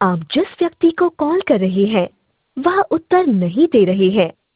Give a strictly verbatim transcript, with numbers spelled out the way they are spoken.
आप जिस व्यक्ति को कॉल कर रहे हैं वह उत्तर नहीं दे रहे हैं।